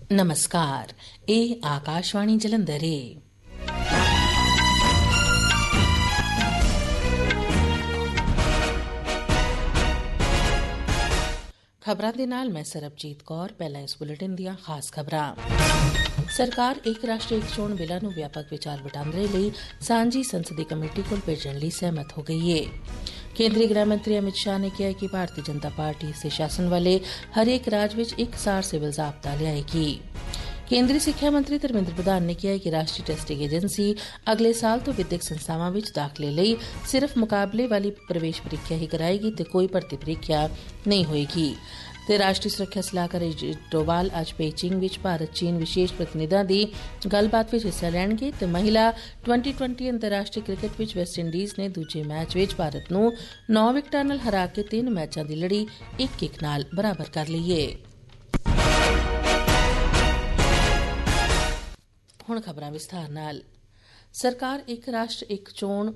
नमस्कार, ਇਹ ਆਕਾਸ਼ਵਾਣੀ ਜਲੰਧਰ ਹੈ। ਖਬਰਾਂ ਦੇ ਨਾਲ ਮੈਂ ਸਰਬਜੀਤ ਕੌਰ। ਪਹਿਲਾਂ ਇਸ ਬੁਲੇਟਿਨ ਦੀਆਂ ਖਾਸ ਖਬਰਾਂ। ਸਰਕਾਰ ਇੱਕ ਰਾਸ਼ਟਰ ਇੱਕ ਚੋਣ ਬਿੱਲਾਂ ਨੂੰ ਵਿਆਪਕ ਵਿਚਾਰ ਵਟਾਂਦਰੇ ਲਈ ਸਾਂਝੀ ਸੰਸਦੀ ਕਮੇਟੀ ਕੋਲ ਭੇਜਣ ਲਈ ਸਹਿਮਤ ਹੋ ਗਈ ਹੈ। ਕੇਂਦਰੀ ਗ੍ਰਹਿ ਮੰਤਰੀ ਅਮਿਤ ਸ਼ਾਹ ਨੇ ਕਿਹਾ ਕਿ ਭਾਰਤੀ ਜਨਤਾ ਪਾਰਟੀ ਇਸ ਸ਼ਾਸਨ ਵਾਲੇ ਹਰੇਕ ਰਾਜ ਵਿੱਚ ਇਕਸਾਰ ਸਿਵਲ ਜ਼ਾਬਤਾ ਲਿਆਏਗੀ। ਕੇਂਦਰੀ ਸਿੱਖਿਆ ਮੰਤਰੀ ਧਰਮੇਂਦਰ ਪ੍ਰਧਾਨ ਨੇ ਕਿਹਾ ਕਿ ਰਾਸ਼ਟਰੀ ਟੈਸਟਿੰਗ ਏਜੰਸੀ ਅਗਲੇ ਸਾਲ ਤੋਂ ਵਿਦਿਅਕ ਸੰਸਥਾਵਾਂ ਵਿੱਚ ਦਾਖਲੇ ਲਈ ਸਿਰਫ ਮੁਕਾਬਲੇ ਵਾਲੀ ਪ੍ਰਵੇਸ਼ ਪ੍ਰੀਖਿਆ ਹੀ ਕਰਾਏਗੀ ਤੇ ਕੋਈ ਭਰਤੀ ਪ੍ਰੀਖਿਆ ਨਹੀਂ ਹੋਏਗੀ। ਤੇ ਰਾਸ਼ਟਰੀ ਸੁਰੱਖਿਆ ਸਲਾਹਕਾਰ ਅਜੀਤ ਡੋਵਾਲ ਅੱਜ ਬੀਜਿੰਗ ਵਿੱਚ ਭਾਰਤ ਚੀਨ ਵਿਸ਼ੇਸ਼ ਪ੍ਰਤੀਨਿਧਾਂ ਦੀ ਗੱਲਬਾਤ ਵਿੱਚ ਹਿੱਸਾ ਲੈਣਗੇ ਤੇ ਮਹਿਲਾ 2020 ਅੰਤਰਰਾਸ਼ਟਰੀ ਕ੍ਰਿਕਟ ਵਿੱਚ ਵੈਸਟਇੰਡੀਜ਼ ਨੇ ਦੂਜੇ ਮੈਚ ਵਿੱਚ ਭਾਰਤ ਨੂੰ 9 ਵਿਕਟਾਂ ਨਾਲ ਹਰਾ ਕੇ 3 ਮੈਚਾਂ ਦੀ ਲੜੀ 1-1 ਨਾਲ ਬਰਾਬਰ ਕਰ ਲਈ ਏ। ਹੁਣ ਖਬਰਾਂ ਵਿਸਥਾਰ ਨਾਲ। ਸਰਕਾਰ ਇੱਕ ਰਾਸ਼ਟਰ ਇੱਕ ਚੋਣ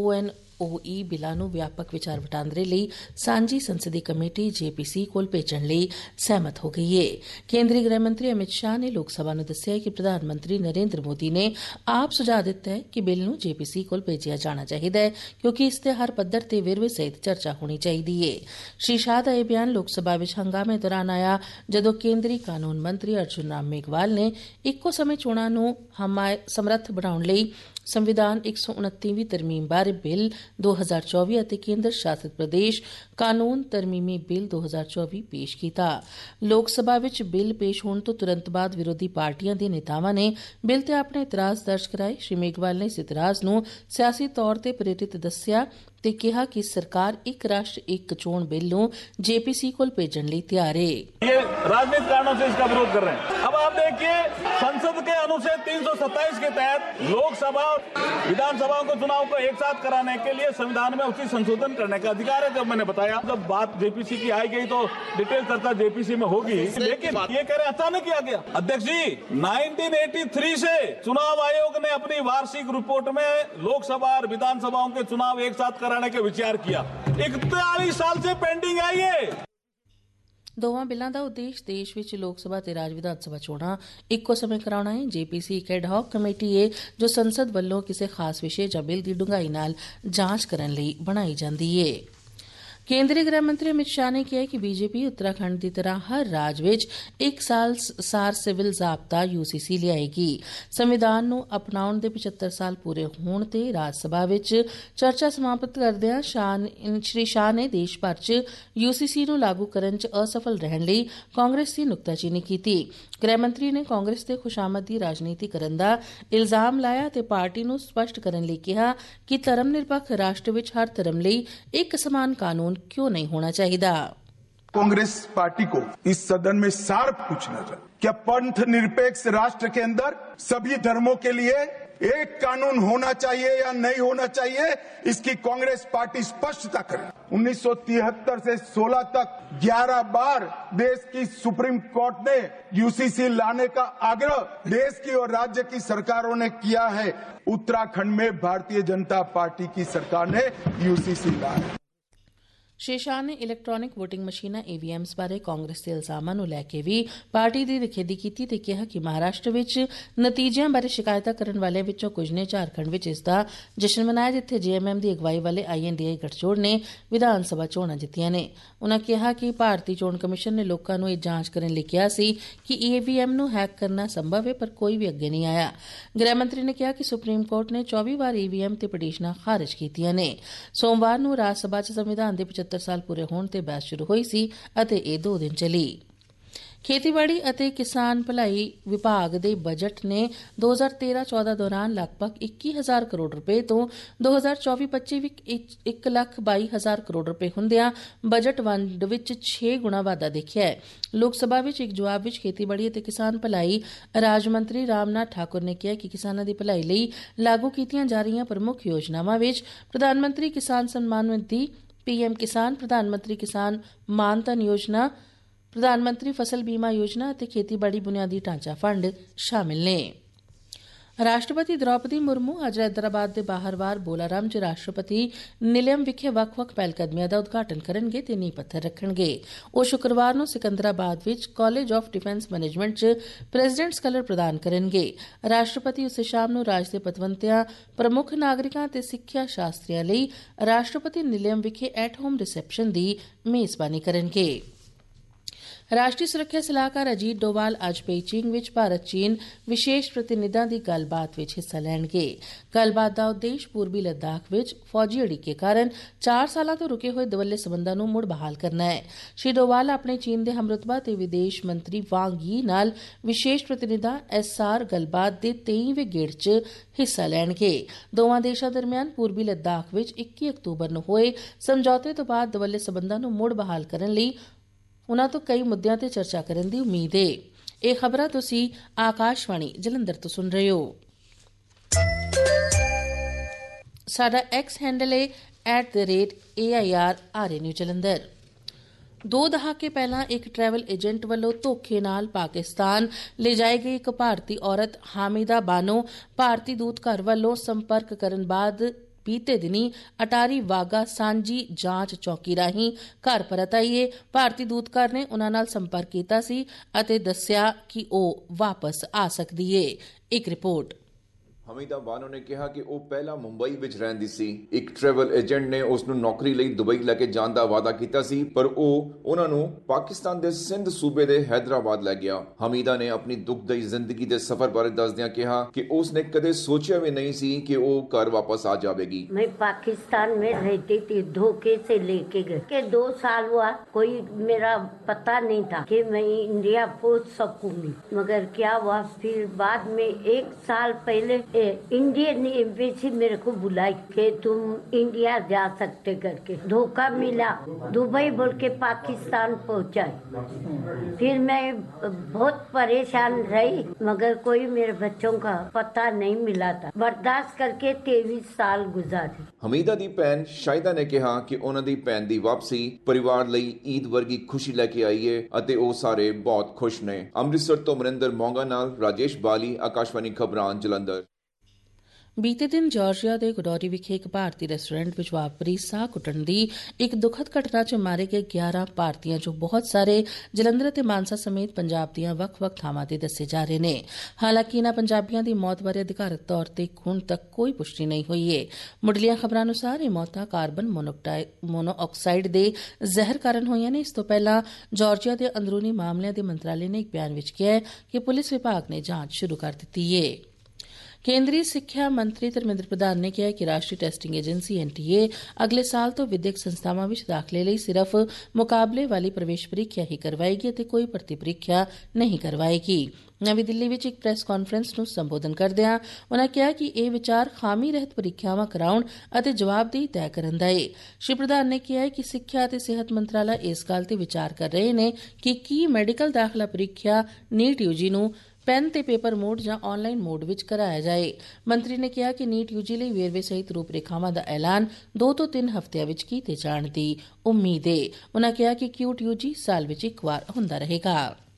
ONOE ਬਿੱਲਾਂ ਨੂੰ ਵਿਆਪਕ ਵਿਚਾਰ ਵਟਾਂਦਰੇ ਲਈ ਸਾਂਝੀ ਸੰਸਦੀ ਕਮੇਟੀ JPC ਕੋਲ ਭੇਜਣ ਲਈ ਸਹਿਮਤ ਹੋ ਗਈ ਹੈ। ਕੇਂਦਰੀ ਗ੍ਰਹਿ ਮੰਤਰੀ ਅਮਿਤ ਸ਼ਾਹ ਨੇ ਲੋਕ ਸਭਾ ਨੂੰ ਦੱਸਿਆ ਕਿ ਪ੍ਰਧਾਨ ਮੰਤਰੀ ਨਰਿੰਦਰ ਮੋਦੀ ਨੇ ਆਪ ਸੁਝਾਅ ਦਿੱਤਾ ਹੈ ਕਿ ਬਿੱਲ ਨੂੰ JPC ਕੋਲ ਭੇਜਿਆ ਜਾਣਾ ਚਾਹੀਦਾ ਹੈ ਕਿਉਂਕਿ ਇਸ ਤੇ ਹਰ ਪੱਧਰ ਤੇ ਵੇਰਵੇ ਸਹਿਤ ਚਰਚਾ ਹੋਣੀ ਚਾਹੀਦੀ ਹੈ। ਸ਼੍ਰੀ ਸ਼ਾਹ ਦਾ ਇਹ ਬਿਆਨ ਲੋਕ ਸਭਾ ਵਿੱਚ ਹੰਗਾਮੇ ਦੌਰਾਨ ਆਇਆ ਜਦੋਂ ਕੇਂਦਰੀ ਕਾਨੂੰਨ ਮੰਤਰੀ ਅਰਜੁਨ ਰਾਮ ਮੇਘਵਾਲ ਨੇ ਇੱਕੋ ਸਮੇਂ ਚੋਣਾਂ ਨੂੰ ਸਮਰੱਥ ਬਣਾਉਣ ਲਈ ਸੰਵਿਧਾਨ 129ਵੀਂ ਤਰਮੀਮ ਬਾਰੇ ਬਿੱਲ 2024 ਅਤੇ ਕੇਂਦਰ ਸ਼ਾਸਿਤ ਪ੍ਰਦੇਸ਼ ਕਾਨੂੰਨ ਤਰਮੀਮੀ ਬਿੱਲ 2024 ਪੇਸ਼ ਕੀਤਾ। ਲੋਕ ਸਭਾ ਵਿੱਚ ਬਿੱਲ ਪੇਸ਼ ਹੋਣ ਤੋਂ ਤੁਰੰਤ ਬਾਅਦ ਵਿਰੋਧੀ ਪਾਰਟੀਆਂ ਦੇ ਨੇਤਾਵਾਂ ਨੇ ਬਿੱਲ ਤੇ ਆਪਣੇ ਇਤਰਾਜ਼ ਦਰਜ ਕਰਾਏ। ਸ਼੍ਰੀ ਮੇਘਵਾਲ ਨੇ ਇਸ ਇਤਰਾਜ਼ ਨੂੰ ਸਿਆਸੀ ਤੌਰ ਤੇ ਪ੍ਰੇਰਿਤ ਦੱਸਿਆ ਤੇ ਕਿਹਾ ਕਿ ਸਰਕਾਰ ਇੱਕ ਰਾਸ਼ਟਰ ਇੱਕ ਚੋਣ ਬਿੱਲ ਨੂੰ JPC ਕੋਲ ਭੇਜਣ ਲਈ ਤਿਆਰ है। ये राजनीतिक कारणों से इसका विरोध कर रहे हैं। अब आप देखिए, संसद के अनुच्छेद 327 के तहत लोकसभा और विधानसभाओं के चुनाव को एक साथ कराने के लिए संविधान में उसी संशोधन करने का अधिकार है। जब मैंने बताया, जब बात JPC की आई गई तो डिटेल चर्चा JPC में होगी, लेकिन ये कह रहे अचानक किया गया। अध्यक्ष जी, 1983 से चुनाव आयोग ने अपनी वार्षिक रिपोर्ट में लोकसभा और विधानसभाओं के चुनाव एक साथ कराने के विचार किया। 41 साल से पेंडिंग आई है। ਦੋਵਾਂ ਬਿੱਲਾਂ ਦਾ ਉਦੇਸ਼ ਦੇਸ਼ ਵਿੱਚ ਲੋਕ ਸਭਾ ਤੇ ਰਾਜ ਵਿਧਾਨ ਸਭਾ ਚੋਣਾਂ ਇੱਕੋ ਸਮੇਂ ਕਰਾਉਣਾ ਹੈ। JPC ਇੱਕ ਐਡ ਹਾਕ ਕਮੇਟੀ ਹੈ ਜੋ ਸੰਸਦ ਵੱਲੋਂ ਕਿਸੇ ਖਾਸ ਵਿਸ਼ੇ ਜਾਂ ਬਿੱਲ ਦੀ ਡੂੰਘਾਈ ਨਾਲ ਜਾਂਚ ਕਰਨ ਲਈ ਬਣਾਈ ਜਾਂਦੀ ਹੈ। ਕੇਂਦਰੀ ਗ੍ਰਹਿ ਮੰਤਰੀ ਅਮਿਤ ਸ਼ਾਹ ਨੇ ਕਿਹਾ ਕਿ BJP ਉੱਤਰਾਖੰਡ ਦੀ ਤਰ੍ਹਾਂ ਹਰ ਰਾਜ ਵਿੱਚ ਇੱਕ ਸਾਰ ਸਿਵਲ ਜ਼ਾਬਤਾ UCC ਲਿਆਏਗੀ। ਸੰਵਿਧਾਨ ਨੂੰ ਅਪਣਾਉਣ ਦੇ 75 ਸਾਲ ਪੂਰੇ ਹੋਣ ਤੇ ਰਾਜ ਸਭਾ ਵਿੱਚ ਚਰਚਾ ਸਮਾਪਤ ਕਰਦਿਆਂ ਸ਼੍ਰੀ ਸ਼ਾਹ ਨੇ ਦੇਸ਼ ਭਰ 'ਚ UCC ਨੂੰ ਲਾਗੂ ਕਰਨ 'ਚ ਅਸਫਲ ਰਹਿਣ ਲਈ ਕਾਂਗਰਸ ਦੀ ਨੁਕਤਾਚੀਨੀ ਕੀਤੀ। ਗ੍ਰਹਿ ਮੰਤਰੀ ਨੇ ਕਾਂਗਰਸ ਤੇ ਖੁਸ਼ਾਮਦ ਦੀ ਰਾਜਨੀਤੀ ਕਰਨ ਦਾ ਇਲਜ਼ਾਮ ਲਾਇਆ ਤੇ ਪਾਰਟੀ ਨੂੰ ਸਪਸ਼ਟ ਕਰਨ ਲਈ ਕਿਹਾ ਕਿ ਧਰਮ ਨਿਰਪੱਖ ਰਾਸ਼ਟਰ ਵਿੱਚ ਹਰ ਧਰਮ ਲਈ ਇੱਕ ਸਮਾਨ ਕਾਨੂੰਨ क्यों नहीं होना चाहिए। कांग्रेस पार्टी को इस सदन में सार्थ पूछना चाहिए, क्या पंथ निरपेक्ष राष्ट्र के अंदर सभी धर्मों के लिए एक कानून होना चाहिए या नहीं होना चाहिए? इसकी कांग्रेस पार्टी स्पष्टता करे। 1973 से 16 तक 11 बार देश की सुप्रीम कोर्ट ने UCC लाने का आग्रह देश की और राज्य की सरकारों ने किया है। उत्तराखंड में भारतीय जनता पार्टी की सरकार ने UCC लाया। ਸ਼੍ਰੀ ਸ਼ਾਹ ਨੇ ਇਲੈਕਟ੍ਰਾਨਿਕ ਵੋਟਿੰਗ ਮਸ਼ੀਨਾਂ EVMs ਬਾਰੇ ਕਾਂਗਰਸ ਦੇ ਇਲਜ਼ਾਮਾਂ ਨੂੰ ਲੈ ਕੇ ਵੀ ਪਾਰਟੀ ਦੀ ਨਿਖੇਧੀ ਕੀਤੀ ਤੇ ਕਿਹਾ ਕਿ ਮਹਾਰਾਸ਼ਟਰ ਵਿੱਚ ਨਤੀਜਿਆਂ ਬਾਰੇ ਸ਼ਿਕਾਇਤਾਂ ਕਰਨ ਵਾਲਿਆਂ ਵਿੱਚੋਂ ਕੁਝ ਨੇ ਝਾਰਖੰਡ ਵਿੱਚ ਇਸ ਦਾ ਜਸ਼ਨ ਮਨਾਇਆ ਜਿੱਥੇ JMM ਦੀ ਅਗਵਾਈ ਵਾਲੇ INDA ਗਠਜੋੜ ਨੇ ਵਿਧਾਨ ਸਭਾ ਚੋਣਾਂ ਜਿੱਤੀਆਂ ਨੇ। ਉਨ੍ਹਾਂ ਕਿਹਾ ਕਿ ਭਾਰਤੀ ਚੋਣ ਕਮਿਸ਼ਨ ਨੇ ਲੋਕਾਂ ਨੂੰ ਇਹ ਜਾਂਚ ਕਰਨ ਲਈ ਕਿਹਾ ਸੀ ਕਿ EVM ਨੂੰ ਹੈਕ ਕਰਨਾ ਸੰਭਵ ਹੈ ਪਰ ਕੋਈ ਵੀ ਅੱਗੇ ਨਹੀਂ ਆਇਆ। ਗ੍ਰਹਿ ਮੰਤਰੀ ਨੇ ਕਿਹਾ ਕਿ ਸੁਪਰੀਮ ਕੋਰਟ ਨੇ 24 ਵਾਰ EVM ਤੇ ਪਟੀਸ਼ਨਾਂ ਖਾਰਜ ਕੀਤੀਆਂ ਨੇ। ਸੋਮਵਾਰ ਨੂੰ ਰਾਜ ਸਭਾ 'ਚ ਸੰਵਿਧਾਨ ਦੇ 75 ਸਾਲ ਪੂਰੇ ਹੋਣ ਤੇ ਬਹਿਸ ਸ਼ੁਰੂ ਹੋਈ ਸੀ ਅਤੇ ਇਹ 2 ਦਿਨ ਚੱਲੀ। ਖੇਤੀਬਾੜੀ ਅਤੇ ਕਿਸਾਨ ਭਲਾਈ ਵਿਭਾਗ ਦੇ ਬਜਟ ਨੇ 2013-14 ਦੌਰਾਨ ਲਗਭਗ 21,000 ਕਰੋੜ ਰੁਪਏ ਤੋਂ 2024-25 ਵਿੱਚ 1,22,000 ਕਰੋੜ ਰੁਪਏ ਹੁੰਦਿਆਂ ਬਜਟ ਵੰਡ ਵਿੱਚ 6 ਗੁਣਾ ਵਾਧਾ ਦੇਖਿਆ ਹੈ। ਲੋਕ ਸਭਾ ਵਿੱਚ ਇੱਕ ਜਵਾਬ ਵਿੱਚ ਖੇਤੀਬਾੜੀ ਅਤੇ ਕਿਸਾਨ ਭਲਾਈ ਰਾਜ ਮੰਤਰੀ ਰਾਮਨਾਥ ਠਾਕੁਰ ਨੇ ਕਿਹਾ ਕਿ ਕਿਸਾਨਾਂ ਦੀ ਭਲਾਈ ਲਈ ਲਾਗੂ ਕੀਤੀਆਂ ਜਾ ਰਹੀਆਂ ਪ੍ਰਮੁੱਖ ਯੋਜਨਾਵਾਂ ਵਿੱਚ ਪ੍ਰਧਾਨ ਮੰਤਰੀ ਕਿਸਾਨ ਸਨਮਾਨ ਨਿਧੀ, PM ਕਿਸਾਨ, ਪ੍ਰਧਾਨ ਮੰਤਰੀ ਕਿਸਾਨ ਮਾਨ ਧਨ ਯੋਜਨਾ, ਪ੍ਰਧਾਨ ਮੰਤਰੀ ਫਸਲ ਬੀਮਾ ਯੋਜਨਾ ਅਤੇ ਖੇਤੀਬਾੜੀ ਬੁਨਿਆਦੀ ਢਾਂਚਾ ਫੰਡ ਸ਼ਾਮਿਲ ਨੇ। राष्ट्रपति द्रौपदी मुर्मू अज हैदराबाद के बाहरवार बोलाराम च राष्ट्रपति निलयम विखे ਵੱਖ-ਵੱਖ ਪਹਿਲਕਦਮੀਆਂ ਦਾ ਉਦਘਾਟਨ ਕਰਨਗੇ ਤੇ ਨੀਂਹ ਪੱਥਰ ਰੱਖਣਗੇ। ਉਹ ਸ਼ੁੱਕਰਵਾਰ ਨੂੰ ਸਿਕੰਦਰਾਬਾਦ ਵਿੱਚ ਕਾਲਜ ਆਫ ਡਿਫੈਂਸ ਮੈਨੇਜਮੈਂਟ ਚ ਪ੍ਰੈਜ਼ੀਡੈਂਟਸ ਕਲਰ ਪ੍ਰਦਾਨ ਕਰਨਗੇ। ਰਾਸ਼ਟਰਪਤੀ ਉਸੇ ਸ਼ਾਮ ਨੂੰ ਰਾਜ ਦੇ ਪਤਵੰਤਿਆਂ, ਪ੍ਰਮੁੱਖ ਨਾਗਰਿਕਾਂ ਤੇ ਸਿੱਖਿਆ ਸ਼ਾਸਤਰੀਆਂ ਲਈ ਰਾਸ਼ਟਰਪਤੀ ਨਿਲਯਮ ਵਿਖੇ ਐਟ ਹੋਮ ਰਿਸੈਪਸ਼ਨ ਦੀ ਮੇਜ਼ਬਾਨੀ ਕਰਨਗੇ। ਰਾਸ਼ਟਰੀ ਸੁਰੱਖਿਆ ਸਲਾਹਕਾਰ ਅਜੀਤ ਡੋਵਾਲ ਅੱਜ ਬੀਜਿੰਗ ਵਿੱਚ ਭਾਰਤ ਚੀਨ ਵਿਸ਼ੇਸ਼ ਪ੍ਰਤੀਨਿਧਾਂ ਦੀ ਗੱਲਬਾਤ ਵਿੱਚ ਹਿੱਸਾ ਲੈਣਗੇ। ਗੱਲਬਾਤ ਦਾ ਉਦੇਸ਼ ਪੂਰਬੀ ਲੱਦਾਖ ਵਿੱਚ ਫੌਜੀ ਅੜਿੱਕੇ ਕਾਰਨ 4 ਸਾਲਾਂ ਤੋਂ ਰੁਕੇ ਹੋਏ ਦਵੱਲੇ ਸਬੰਧਾਂ ਨੂੰ ਮੁੜ ਬਹਾਲ ਕਰਨਾ ਹੈ। ਸ਼੍ਰੀ ਡੋਵਾਲ ਆਪਣੇ ਚੀਨ ਦੇ ਹਮਰੁਤਬਾ ਤੇ ਵਿਦੇਸ਼ ਮੰਤਰੀ ਵਾਂਗ ਯੀ ਨਾਲ ਵਿਸ਼ੇਸ਼ ਪ੍ਰਤੀਨਿਧਾਂ ਐਸਆਰ ਗੱਲਬਾਤ ਦੇ 23ਵੇਂ ਗੇੜ 'ਚ ਹਿੱਸਾ ਲੈਣਗੇ। ਦੋਵਾਂ ਦੇਸ਼ਾਂ ਦਰਮਿਆਨ ਪੂਰਬੀ ਲੱਦਾਖ ਵਿੱਚ 21 ਅਕਤੂਬਰ ਨੂੰ ਹੋਏ ਸਮਝੌਤੇ ਤੋਂ ਬਾਅਦ ਦਵੱਲੇ ਸਬੰਧਾਂ ਨੂੰ ਮੁੜ ਬਹਾਲ ਕਰਨ ਲਈ ਉਨ੍ਹਾਂ ਤੋਂ ਕਈ ਮੁੱਦਿਆਂ ਤੇ ਚਰਚਾ ਕਰਨ ਦੀ ਉਮੀਦ ਹੈ। ਇਹ ਖਬਰਾਂ ਤੁਸੀਂ ਆਕਾਸ਼ਵਾਣੀ ਜਲੰਧਰ ਤੋਂ ਸੁਣ ਰਹੇ ਹੋ। ਸਾਡਾ ਐਕਸ ਹੈਂਡਲ ਹੈ @AIRRNew ਜਲੰਧਰ। 2 ਦਹਾਕੇ ਪਹਿਲਾਂ ਇੱਕ ਟਰੈਵਲ ਏਜੰਟ ਵੱਲੋਂ ਧੋਖੇ ਨਾਲ ਪਾਕਿਸਤਾਨ ਲਿਜਾਈ ਗਈ ਇੱਕ ਭਾਰਤੀ ਔਰਤ ਹਾਮਿਦਾ ਬਾਨੋ ਭਾਰਤੀ ਦੂਤ ਘਰ ਵੱਲੋਂ ਸੰਪਰਕ ਕਰਨ ਬਾਅਦ ਬੀਤੇ ਦਿਨੀ ਅਟਾਰੀ ਵਾਗਾ ਸਾਂਝੀ ਜਾਂਚ ਚੌਕੀ ਰਾਹੀਂ ਘਰ ਪਰਤ ਆਈ ਏ। ਭਾਰਤੀ ਦੂਤ ਘਰ ਨੇ ਉਨ੍ਹਾਂ ਨਾਲ ਸੰਪਰਕ ਕੀਤਾ ਸੀ ਅਤੇ ਦੱਸਿਆ ਕਿ ਉਹ ਵਾਪਸ ਆ ਸਕਦੀ ਏ। ਇੱਕ ਰਿਪੋਰਟ। ਹਮੀਦਾ ਬਾਨੋ ਨੇ ਕਿਹਾ ਕਿ ਉਹ ਪਹਿਲਾਂ ਮੁੰਬਈ ਵਿੱਚ ਰਹਿੰਦੀ ਸੀ। ਇੱਕ ਟਰੈਵਲ ਏਜੰਟ ਨੇ ਉਸ ਨੂੰ ਨੌਕਰੀ ਲਈ ਦੁਬਈ ਲੈ ਕੇ ਜਾਣ ਦਾ ਵਾਅਦਾ ਕੀਤਾ ਸੀ, ਪਰ ਉਹ ਉਹਨਾਂ ਨੂੰ ਪਾਕਿਸਤਾਨ ਦੇ ਸਿੰਧ ਸੂਬੇ ਦੇ ਹੈਦਰਾਬਾਦ ਲੈ ਗਿਆ। ਹਮੀਦਾ ਨੇ ਆਪਣੀ ਦੁਖਦਾਈ ਜ਼ਿੰਦਗੀ ਦੇ ਸਫ਼ਰ ਬਾਰੇ ਦੱਸਦਿਆਂ ਕਿਹਾ ਕਿ ਉਸ ਨੇ ਕਦੇ ਸੋਚਿਆ ਵੀ ਨਹੀਂ ਸੀ ਕਿ ਉਹ ਘਰ ਵਾਪਸ ਆ ਜਾਵੇਗੀ। मैं पाकिस्तान में रहती थी, धोखे से लेके गए कि 2 साल हुआ, कोई मेरा पता नहीं था कि मैं इंडिया पहुंच सकूंगी, मगर क्या हुआ फिर बाद में 1 साल पहले इंडियन एम्बेसी मेरे को बुलाई कि तुम इंडिया जा सकते करके। धोखा मिला, दुबई बोल के पाकिस्तान पहुंचाए। फिर मैं बहुत परेशान रही, मगर कोई मेरे बच्चों का पता नहीं मिला था। बर्दाश्त करके 23 साल गुजारे। ਹਮੀਦਾ ਦੀ ਭੈਣ ਸ਼ਾਇਦਾ ਨੇ ਕਿਹਾ ਕਿ ਉਹਨਾਂ ਦੀ ਭੈਣ ਦੀ ਵਾਪਸੀ ਪਰਿਵਾਰ ਲਈ ਈਦ ਵਰਗੀ ਖੁਸ਼ੀ ਲੈ ਕੇ ਆਈ ਹੈ ਅਤੇ ਉਹ ਸਾਰੇ ਬਹੁਤ ਖੁਸ਼ ਨੇ। ਅੰਮ੍ਰਿਤਸਰ ਤੋਂ ਮਨਿੰਦਰ ਮੋਂਗਾ ਨਾਲ ਰਾਜੇਸ਼ ਬਾਲੀ, ਆਕਾਸ਼ਵਾਣੀ ਖਬਰਾਂ ਜਲੰਧਰ। ਬੀਤੇ ਦਿਨ ਜਾਰਜੀਆ ਦੇ ਗਡੋਰੀ ਵਿਖੇ ਇੱਕ ਭਾਰਤੀ ਰੈਸਟੋਰੈਂਟ ਵਿੱਚ ਵਾਪਰੀ ਸਾਹ ਕੁੱਟਣ ਦੀ ਇੱਕ ਦੁਖਦ ਘਟਨਾ 'ਚ ਮਾਰੇ ਗਏ 11 ਭਾਰਤੀਆਂ 'ਚੋਂ ਬਹੁਤ ਸਾਰੇ ਜਲੰਧਰ ਅਤੇ ਮਾਨਸਾ ਸਮੇਤ ਪੰਜਾਬ ਦੀਆਂ ਵੱਖ-ਵੱਖ ਥਾਵਾਂ ਤੇ ਦੱਸੇ ਜਾ ਰਹੇ ਨੇ। ਹਾਲਾਂਕਿ ਇਨ੍ਹਾਂ ਪੰਜਾਬੀਆਂ ਦੀ ਮੌਤ ਬਾਰੇ ਅਧਿਕਾਰਤ ਤੌਰ ਤੇ ਹੁਣ ਤੱਕ ਕੋਈ ਪੁਸ਼ਟੀ ਨਹੀਂ ਹੋਈ ਏ। ਮੁੱਢਲੀਆਂ ਖਬਰਾਂ ਅਨੁਸਾਰ ਇਹ ਮੌਤਾਂ ਕਾਰਬਨ ਮੋਨੋਆਕਸਾਈਡ ਦੇ ਜ਼ਹਿਰ ਕਾਰਨ ਹੋਈਆਂ ਨੇ। ਇਸ ਤੋਂ ਪਹਿਲਾਂ ਜਾਰਜੀਆ ਦੇ ਅੰਦਰੂਨੀ ਮਾਮਲਿਆਂ ਦੇ ਮੰਤਰਾਲੇ ਨੇ ਇੱਕ ਬਿਆਨ ਵਿੱਚ ਕਿਹਾ ਕਿ ਪੁਲਿਸ ਵਿਭਾਗ ਨੇ ਜਾਂਚ ਸ਼ੁਰੂ ਕਰ ਦਿੱਤੀ ਏ। ਕੇਂਦਰੀ ਸਿੱਖਿਆ ਮੰਤਰੀ ਧਰਮਿੰਦਰ ਪ੍ਰਧਾਨ ਨੇ ਕਿਹਾ ਕਿ ਰਾਸ਼ਟਰੀ ਟੈਸਟਿੰਗ ਏਜੰਸੀ NTA ਅਗਲੇ ਸਾਲ ਤੋਂ ਵਿਦਿਅਕ ਸੰਸਥਾਵਾਂ ਵਿੱਚ ਦਾਖਲੇ ਲਈ ਸਿਰਫ ਮੁਕਾਬਲੇ ਵਾਲੀ ਪ੍ਰਵੇਸ਼ ਪ੍ਰੀਖਿਆ ਹੀ ਕਰਵਾਏਗੀ ਅਤੇ ਕੋਈ ਭਰਤੀ ਪ੍ਰੀਖਿਆ ਨਹੀਂ ਕਰਵਾਏਗੀ। ਨਵੀਂ ਦਿੱਲੀ ਵਿੱਚ ਇੱਕ ਪ੍ਰੈਸ ਕਾਨਫਰੰਸ ਨੂੰ ਸੰਬੋਧਨ ਕਰਦਿਆਂ ਉਨ੍ਹਾਂ ਕਿਹਾ ਕਿ ਇਹ ਵਿਚਾਰ ਖਾਮੀ ਰਹਿਤ ਪ੍ਰੀਖਿਆਵਾਂ ਕਰਾਉਣ ਅਤੇ ਜਵਾਬਦੇਹੀ ਤੈਅ ਕਰਨ ਦਾ ਏ। ਸ਼੍ਰੀ ਪ੍ਰਧਾਨ ਨੇ ਕਿਹਾ ਕਿ ਸਿੱਖਿਆ ਅਤੇ ਸਿਹਤ ਮੰਤਰਾਲਾ ਇਸ ਗੱਲ ਤੇ ਵਿਚਾਰ ਕਰ ਰਹੇ ਨੇ ਕਿ ਕੀ ਮੈਡੀਕਲ ਦਾਖਲਾ ਪ੍ਰੀਖਿਆ ਨੀਟ UG ਨੂੰ ਪੈਨ ਤੇ ਪੇਪਰ ਮੋਡ ਜਾਂ ਆਨਲਾਈਨ ਮੋਡ ਵਿੱਚ ਕਰਾਇਆ ਜਾਏ। ਮੰਤਰੀ ਨੇ ਕਿਹਾ ਕਿ ਨੀਟ UG ਲਈ ਵੇਰਵੇ ਸਹਿਤ ਰੂਪ ਰੇਖਾਵਾਂ ਦਾ ਐਲਾਨ 2 ਤੋਂ 3 ਹਫ਼ਤਿਆਂ ਵਿੱਚ ਕੀਤੇ ਜਾਣ ਦੀ ਉਮੀਦ ਹੈ। ਉਨ੍ਹਾਂ ਕਿਹਾ ਕਿ QT UG ਸਾਲ ਵਿੱਚ ਇੱਕ ਵਾਰ ਹੁੰਦਾ ਰਹੇਗਾ।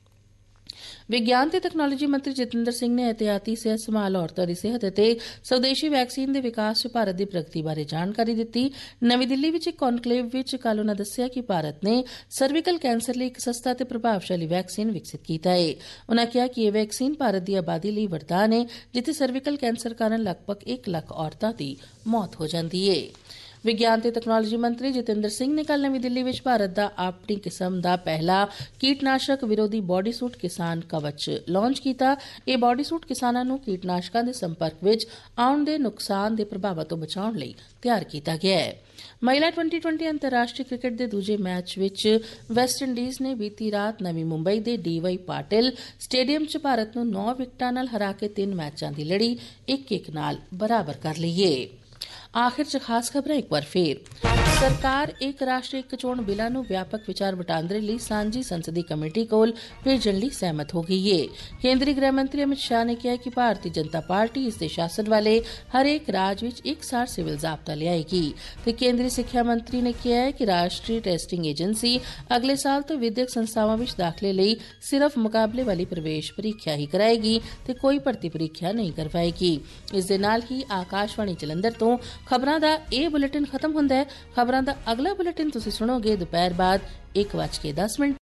ਵਿਗਿਆਨ ਤੇ ਤਕਨਾਲੋਜੀ ਮੰਤਰੀ ਜਤਿੰਦਰ ਸਿੰਘ ਨੇ ਇਹਤਿਆਤੀ ਸਿਹਤ ਸੰਭਾਲ, ਔਰਤਾਂ ਦੀ ਸਿਹਤ ਅਤੇ ਸਵਦੇਸ਼ੀ ਵੈਕਸੀਨ ਦੇ ਵਿਕਾਸ 'ਚ ਭਾਰਤ ਦੀ ਪ੍ਰਗਤੀ ਬਾਰੇ ਜਾਣਕਾਰੀ ਦਿੱਤੀ। ਨਵੀਂ ਦਿੱਲੀ ਵਿੱਚ ਇੱਕ ਕਨਕਲੇਵ ਵਿੱਚ ਕੱਲ੍ਹ ਉਨ੍ਹਾਂ ਦੱਸਿਆ ਕਿ ਭਾਰਤ ਨੇ ਸਰਵੀਕਲ ਕੈਂਸਰ ਲਈ ਇੱਕ ਸਸਤਾ ਤੇ ਪ੍ਰਭਾਵਸ਼ਾਲੀ ਵੈਕਸੀਨ ਵਿਕਸਿਤ ਕੀਤਾ ਹੈ। ਉਨ੍ਹਾਂ ਕਿਹਾ ਕਿ ਇਹ ਵੈਕਸੀਨ ਭਾਰਤ ਦੀ ਆਬਾਦੀ ਲਈ ਵਰਦਾਨ ਹੈ, ਜਿੱਥੇ ਸਰਵੀਕਲ ਕੈਂਸਰ ਕਾਰਨ ਲਗਭਗ 1 ਲੱਖ ਔਰਤਾਂ ਦੀ ਮੌਤ ਹੋ ਜਾਂਦੀ ਹੈ। ਵਿਗਿਆਨ ਤੇ ਤਕਨਾਲੋਜੀ ਮੰਤਰੀ ਜਤਿੰਦਰ ਸਿੰਘ ਨੇ ਕੱਲ੍ਹ ਨਵੀਂ ਦਿੱਲੀ ਵਿੱਚ ਭਾਰਤ ਦਾ ਆਪਣੀ ਕਿਸਮ ਦਾ ਪਹਿਲਾ ਕੀਟਨਾਸ਼ਕ ਵਿਰੋਧੀ ਬਾਡੀ ਸੂਟ ਕਿਸਾਨ ਕਵਚ ਲਾਂਚ ਕੀਤਾ। ਇਹ ਬਾਡੀ ਸੂਟ ਕਿਸਾਨਾਂ ਨੂੰ ਕੀਟਨਾਸ਼ਕਾਂ ਦੇ ਸੰਪਰਕ ਵਿੱਚ ਆਉਣ ਦੇ ਨੁਕਸਾਨ ਦੇ ਪ੍ਰਭਾਵਾਂ ਤੋਂ ਬਚਾਉਣ ਲਈ ਤਿਆਰ ਕੀਤਾ ਗਿਆ ਹੈ। ਮਹਿਲਾ T20 ਅੰਤਰਰਾਸ਼ਟਰੀ ਕ੍ਰਿਕਟ ਦੇ ਦੂਜੇ ਮੈਚ ਵਿੱਚ ਵੈਸਟ ਇੰਡੀਜ਼ ਨੇ ਬੀਤੀ ਰਾਤ ਨਵੀਂ ਮੁੰਬਈ ਦੇ DY ਪਾਟਿਲ ਸਟੇਡੀਅਮ 'ਚ ਭਾਰਤ ਨੂੰ 9 ਵਿਕਟਾਂ ਨਾਲ ਹਰਾ ਕੇ 3 ਮੈਚਾਂ ਦੀ ਲੜੀ 1-1 ਨਾਲ ਬਰਾਬਰ ਕਰ ਲਈ ਏ। आखिर च खास खबरें एक बार फिर। सरकार एक राष्ट्र एक चोण बिलां नूं व्यापक विचार वटांदरे लई सांझी संसदी कमेटी कोल भेजण लई सहमत हो गई है। केंद्रीय गृह मंत्री अमित शाह ने कहा कि भारतीय जनता पार्टी इस दे शासन वाले हरेक राज विच एकसार सिविल जाब्ता लियाएगी ते केंद्रीय सिक्ख्या मंत्री ने कहा है कि राष्ट्रीय टेस्टिंग एजेंसी अगले साल तो विद्यक संस्थावां विच दाखले लई सिर्फ मुकाबले वाली प्रवेश परीक्षा ही कराएगी ते कोई भर्ती परीक्षा नहीं करवाएगी। इस दे नाल ही आकाशवाणी जलंधर तो खबरां दा एह बुलेटिन खत्म हुंदा है। खबरां दा अगला बुलेटिन तुसीं सुणोगे दोपहर बाद 1:10